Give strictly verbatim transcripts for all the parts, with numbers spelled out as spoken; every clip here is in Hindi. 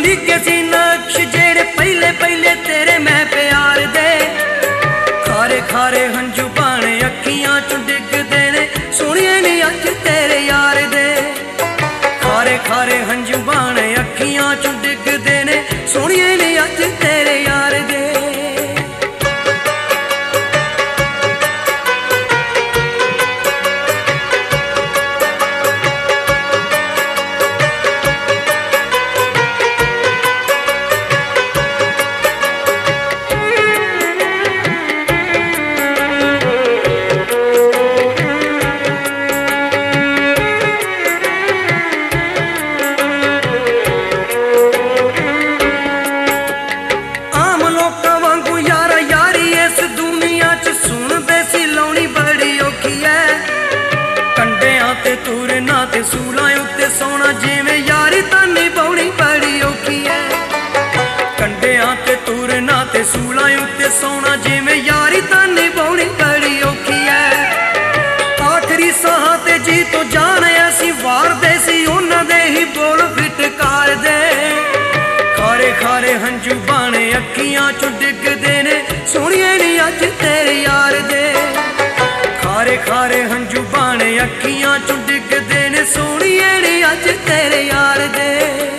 लिखे सी नक्श जेड़े पहले पहले तेरे मैं प्यार दे। खारे खारे हंजू पाने अखियां चों डिगदे ने सोहणिए नी अज तेरे यार दे। खारे खारे हंजू पाने अखियां चों डिगदे ने सोहणिए नी अज तेरे यार दे। तुरना ते सूलां उत्ते सोना जिवें यारी तानी पाउणी बड़ी औखी है। कंढियां ते तुरना ते सूलां उत्ते सोना जिवें यारी तानी पाउणी बड़ी औखी है। आखरी साहां ते जी तो जान असीं वारदे सी उन्हां दे ही बोल फिटकार दे। खारे खारे हंजू बाणे अखियां चों डिगदे ने सोहणिए नी अज तेरे यार दे। खारे खारे हंजू बाणे अखियां चों डिगदे ने सोहणिए नी अज तेरे यार दे।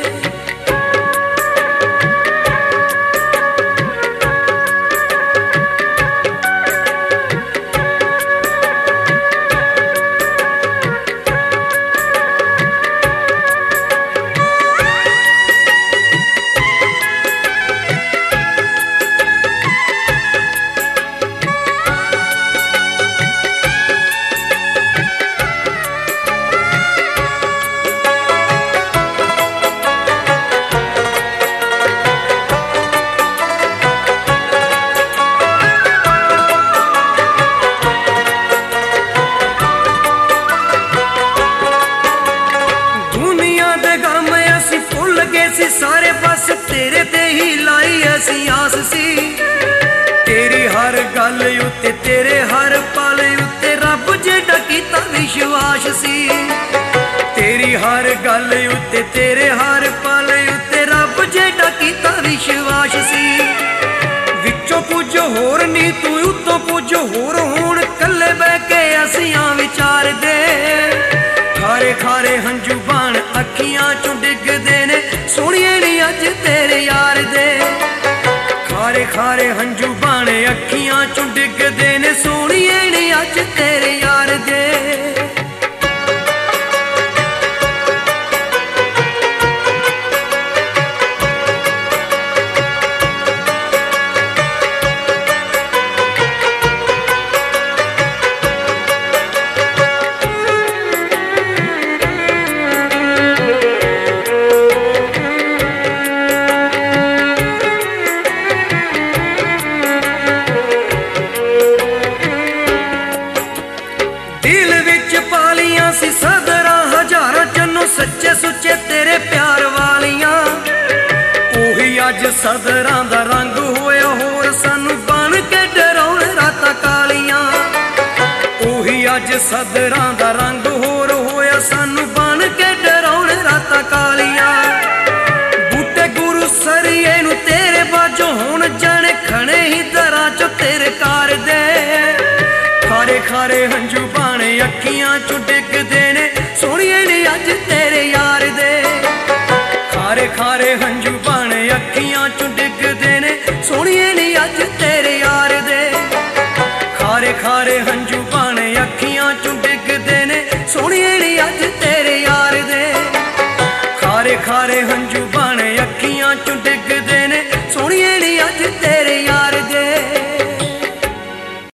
सारे बस तेरे ते ही लाई असी आस सी। तेरी हर गल उत्ते तेरे हर पल उत्ते रब जेड़ा कीता विश्वास सी। तेरी हर गल उत्ते तेरे हर पल उत्ते रब जेड़ा कीता विश्वास सी। विचों कुछ होर नी तू उत्तों कुछ होर हुण कल्ले बह के असियां विचार दे। खारे खारे हंजू बाण अखियां चों डिगदे ने सोहणिए नी अज तेरे यार दे। खारे खारे हंजू बाणे अखियां चों डिगदे ने सोहणिए नी अज तेरे यार दे। सी सदरा हजारां चन्नों सच्चे सुच्चे तेरे प्यार वालियां। ओही अज सदरां दा रंग होया होर सानू बन के डराउण रातां कालियां। ओही अज सदरां दा रंग होर होया सानू बन के डराउण रातां कालियां। बूटे गुरु सरिये नू तेरे बाजों हुण जाने खणे ही दरां चों तेरे कार दे। खारे खारे हंजू बाणे अखियां चों डिगदे ने सोहणिए नी अज तेरे यार दे। खारे खारे हंजू बाणे अखियां चों डिगदे